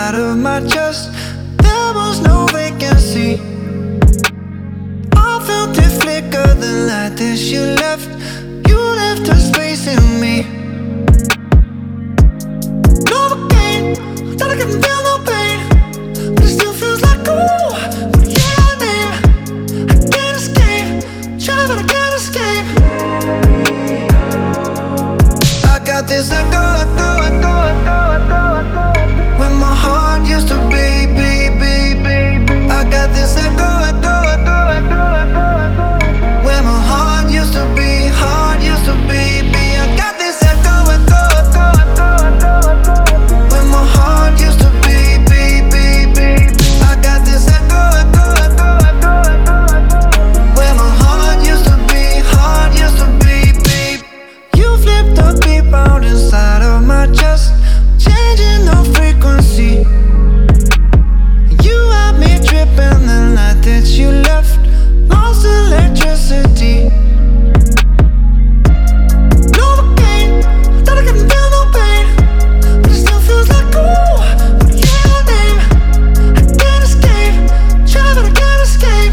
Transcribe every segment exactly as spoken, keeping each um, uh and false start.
inside of my chest. There was no vacancy. I felt it flicker, the light that you left. You left a space in me. Novocaine, that I can feel no pain, but it still feels like ooh. But yeah, I name, I can't escape. Try but I can't escape. I got this echo, echo, echo, echo, echo, echo. When my heart used to be, be, be, be. I got this echo, echo, echo, echo, echo, echo. When my heart used to be, heart used to be, be. I got this echo, echo, echo, echo, echo, echo. When my heart used to be, be, be, be. I got this echo, echo, echo, echo, echo, echo. When my heart used to be, heart used to be, be. You flipped the beat out inside of my chest, changing the frequency. You had me tripping the night that you left, lost electricity. Novocaine, that I can feel no pain, but it still feels like ooh. But yeah, I name, I can't escape. Try but I can't escape.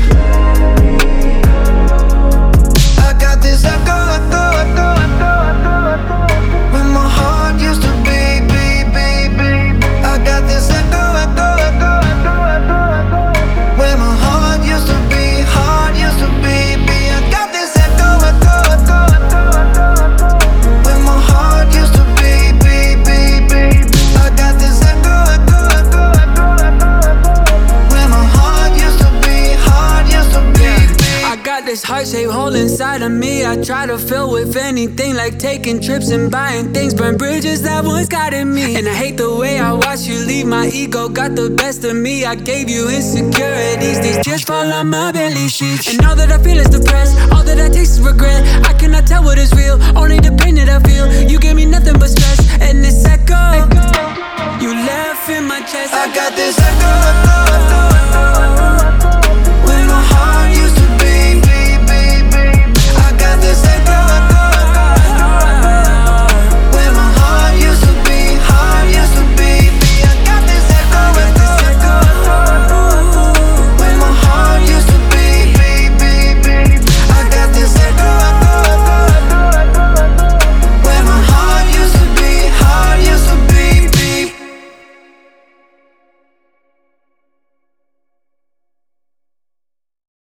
I got this echo, echo, echo, echo, echo, echo. When my heart used to be, be, be, be. I got this echo, echo, echo, echo, echo, echo. When my heart used to be, heart used to be, be. I got this echo, echo, echo, echo, echo, echo. When my heart used to be, be, be, be. I got this echo, echo, echo, echo, echo, echo. When my heart used to be, heart used to be, be. I got this heart-shaped hole inside of me. I try to fill with anything, like taking trips and buying things, burn bridges that once guided me. And I hate the way I watch you leave. My ego got the best of me. I gave you insecurities. These tears fall on my belly sheets. And all that I feel is depressed. All that I taste is regret. I cannot tell what is real, only the pain that I feel. You gave me nothing but stress, and this echo you left in my chest. I got this echo, echo, echo, echo, echo.